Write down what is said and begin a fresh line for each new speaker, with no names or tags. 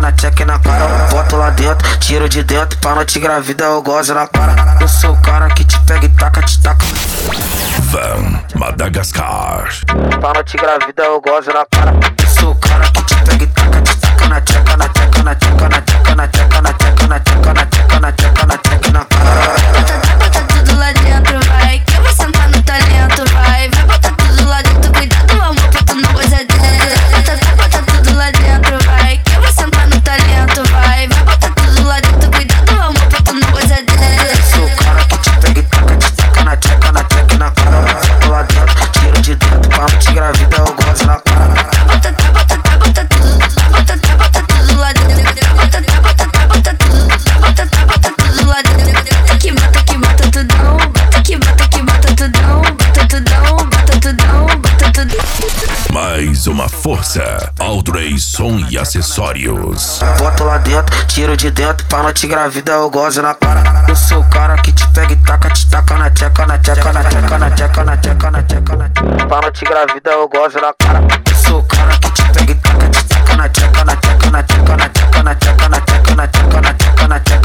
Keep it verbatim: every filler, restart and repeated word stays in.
na tcheca e na cara. Boto lá dentro, tiro de dentro, pra não te engravidar eu gozo na cara. Eu sou o cara que te pega e taca, te taca.
Van Madagascar.
Pra não te engravidar eu gozo na cara. Eu sou o cara que te pega e taca, te taca na tcheca, na tcheca, na tcheca, na tcheca, na tcheca, na tcheca, na tcheca, na tcheca, na tcheca, na tcheca e na cara.
Bota tudo lá dentro, vai, que eu vou sentar no talento, vai. Vai botar tudo lá dentro, cuidado, amor, pra tu não gozar dentro. Bota tudo lá dentro, vai, que eu vou sentar no talento, vai. Vai botar tudo lá dentro, cuidado, amor, pra tu não gozar dentro.
Eu sou o cara que te pega e taca, te taca na tcheca, na tcheca e na cara. Boto lá dentro, tiro de dentro, pra não te engravidar eu gozo na cara.
Bota, bota, bota tudo, bota, bota tudo lá dentro. Bota, bota, bota tudo, bota, bota tudo lá dentro. Que bota, que bota tudão, bota, que bota, que bota tudão, bota tudão, bota tudão, bota tudão.
Mais uma força. Aldrey Som e Acessórios.
Boto lá dentro, tiro de dentro, pra não te engravidar eu gozo na cara. Eu sou o cara que te pega e taca, te taca na tcheca, na tcheca, na tcheca, na tcheca, na tcheca, na tcheca, na tcheca. Pra não te engravidar eu gozo na cara. Eu sou o cara que te pega e taca, te taca na tcheca, na tcheca, na tcheca, na tcheca, na tcheca, na tcheca, na tcheca, na tcheca, na tcheca.